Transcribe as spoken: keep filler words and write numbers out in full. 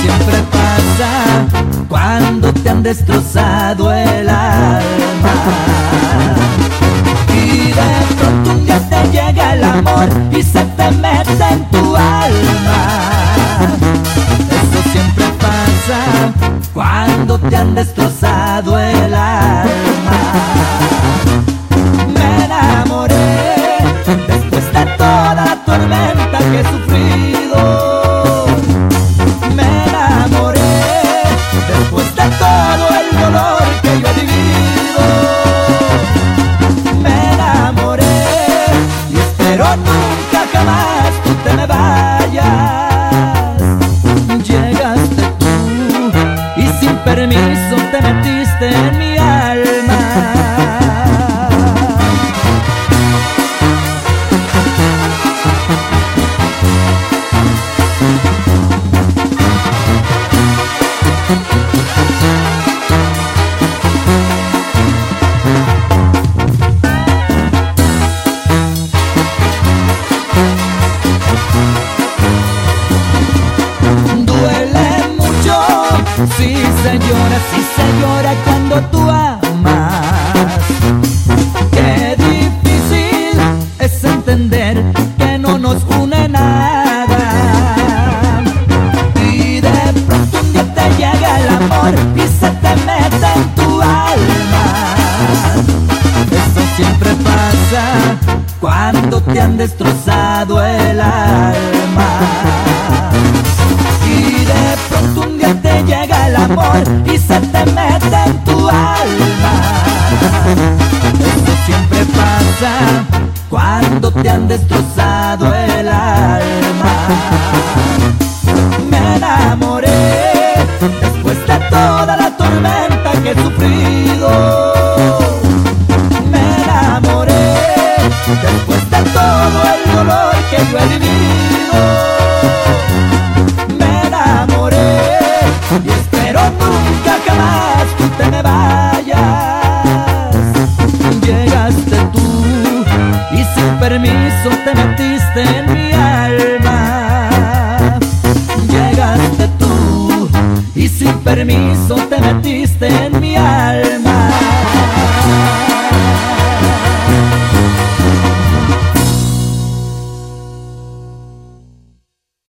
siempre pasa cuando te han destrozado el alma. Y de pronto un día te llega el amor y se te mete en tu alma. Eso siempre pasa cuando te han destrozado el alma. Me enamoré después de toda la tormenta que he sufrido. Me enamoré después de todo el dolor que yo he vivido. Me enamoré y espero nunca jamás tú te me vayas. Llegaste tú y sin permiso te metiste en mi alma. Sí se llora, sí se llora cuando tú amas. Qué difícil es entender que no nos une nada. Y de pronto un día te llega el amor y se te mete en tu alma. Eso siempre pasa cuando te han destrozado el alma. Y de pronto un día te llega el amor y se te mete en tu alma. Eso siempre pasa cuando te han destrozado el alma. Me enamoré después de toda la tormenta que he sufrido. Me enamoré después de todo el dolor que yo he vivido. Y espero nunca jamás tú te me vayas. Llegaste tú y sin permiso te metiste en mi alma. Llegaste tú y sin permiso te metiste en mi